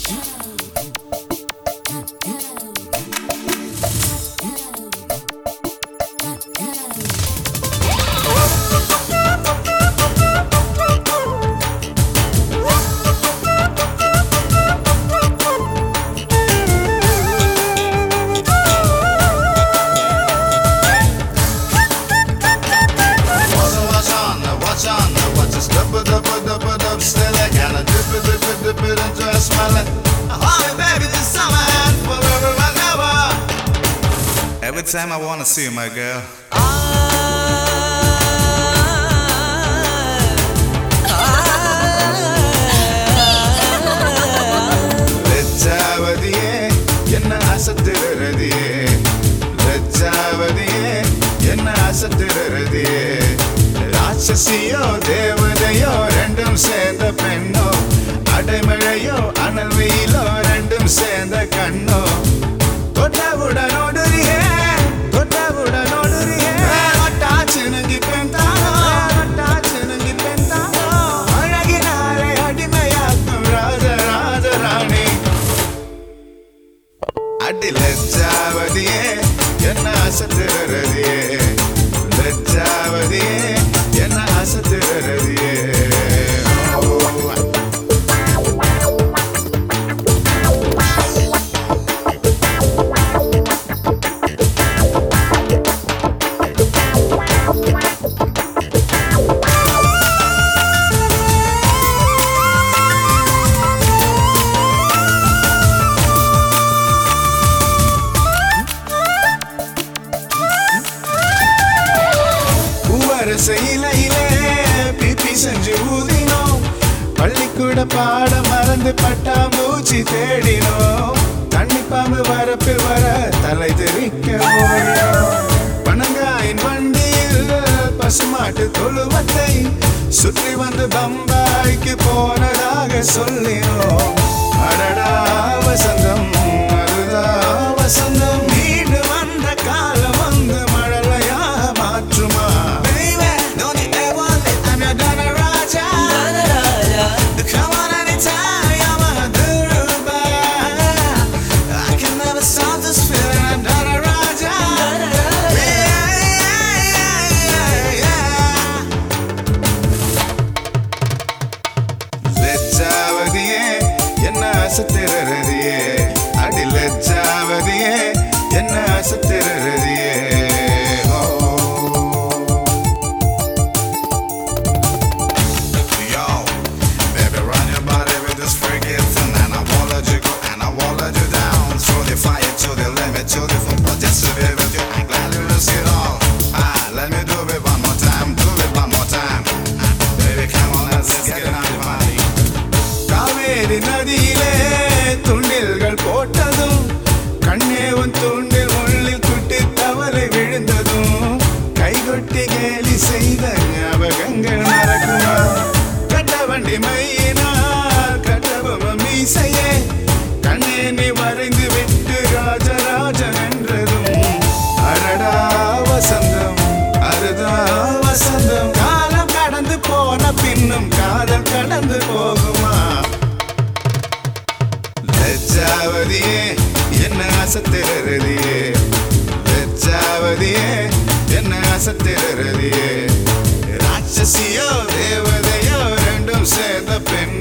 Every time I wanna see you, my girl. லஜ்ஜாவதியே என்ன அசத்துறதியே, லஜ்ஜாவதியே என்ன அசத்துறதியே. ராட்சசியோ தேவதையோ ரெண்டும் சேர்ந்த பெண்ணோ, அடைமழையோ அனல் வெயிலோ ரெண்டும் சேர்ந்த கண்ணோ. தொட்டவுடன் ஓடுறியே, தொட்டவுடன் ஓடுறியே. ஒட்டாச்சு நங்கி பெண்தானோ, ஒட்டாச்சு நங்கி பெண்தானோ. அழகினாலே அடிமையாக்கும் ராஜ ராஜராணி. அடி லஜ்ஜாவதியே என்ன அசத்துறதியே, லஜ்ஜாவதியே என்ன அசத்துறதியே. இலையிலே பிபி செஞ்சு ஊதினோம், பள்ளிக்கூட பாட மறந்து பட்டாம்பூச்சி தேடினோம். தண்ணி பாம்பு வரப்பில் வர தலை தெரிக்க ஓடினோம். பனங்காயின் வண்டியில் பசுமாட்டு தொழுவத்தை சுற்றி வந்து பம்பாய்க்கு போனதாக சொல்லினோம். அடடா வசந்தம், அதுதா வசந்தம். மீண்டு வந்த காலம் வந்து மழலையாக மாற்றுமா. லஜ்ஜாவதியே என்ன அசத்துறதியே, அடி லஜ்ஜாவதியே என்ன அசத்துறதியே. நதியிலே துண்டில்கள் போட்டதும், கண்ணே உன் துண்டில் உள்ளில் குட்டி தவறி விழுந்ததும், கைகொட்டி கேலி செய்த ஞாபகங்கள் மறக்குமா. கட்ட வண்டி மையினார் கட்டபொம்ம மீசையே, கண்ணே நீ வரைந்து விட்டு ராஜராஜன் என்றதும். அடடா வசந்தம், அதுதா வசந்தம். காலம் கடந்து போன பின்னும் காதல் கடந்து போகுமா. லஜ்ஜாவதியே என்ன அசத்துறதியே, லஜ்ஜாவதியே என்ன அசத்துறதியே. ராட்சசியோ தேவதையோ ரெண்டும் சேர்ந்த பெண்